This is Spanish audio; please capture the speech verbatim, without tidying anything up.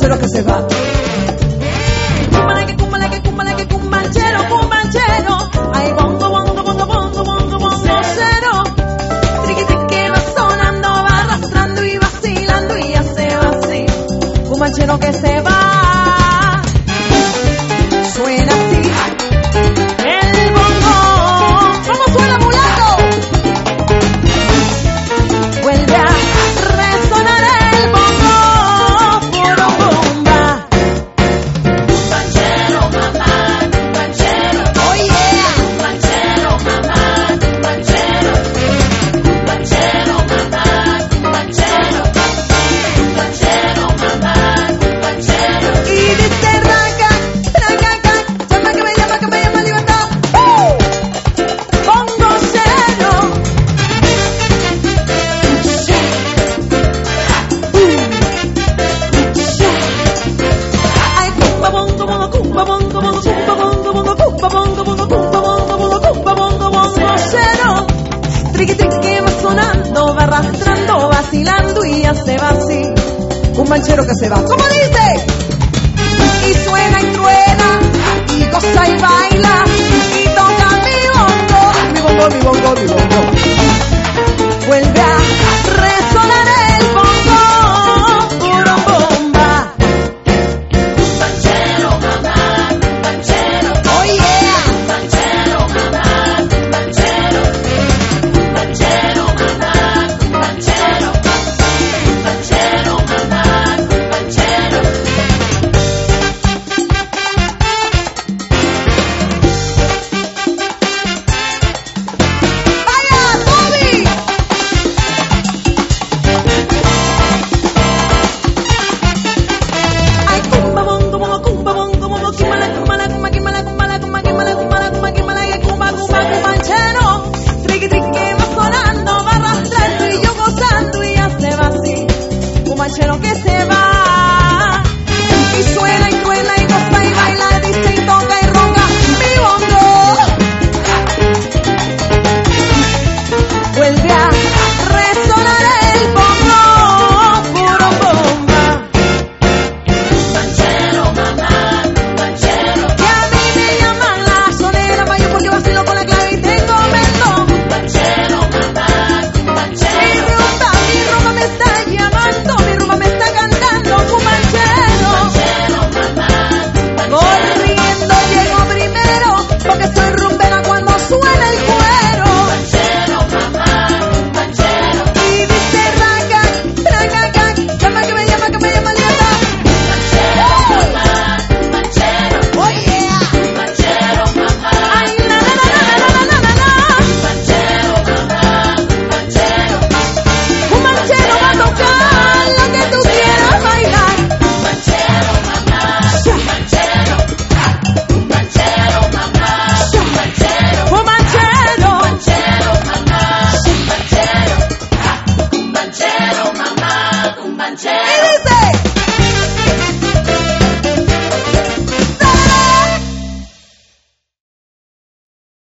cumbanchero que se va. Cumbalaque, cumbalaque, cumbalaque, cumbanchero, cumbanchero. Ay, bongo, bongo, bongo, bongo, bongo, bongo, cero. Triqui, triqui, va sonando, va arrastrando y vacilando y ya se va así. Cumbanchero que se va. Suena así. El bongo. ¿Cómo suena, mulato? Vuelve a resonar el bongo. Puro bomba. Cumbanchero, mamá, cumbanchero. Oh yeah. Cumbanchero, mamá, cumbanchero. Cumbanchero, mamá, cumbanchero. Cumbanchero, mamá, cumbanchero. Y dice raca, raca, raca, llama que me llama, que me llama libertad. ¡Uh! Bongo cero. Ay, cumba bongo bongo, cumba bongo bongo, cumba bongo bongo, cumba bongo bongo, cumba bongo bongo, cumba bongo bongo cero. Triqui triqui va sonando, va arrastrando, vacilando y ya se va así. Un manchero que se va. ¿Cómo dice? Y suena y truena, y goza y baila, y toca mi bongo, mi bongo, mi bongo, mi bongo.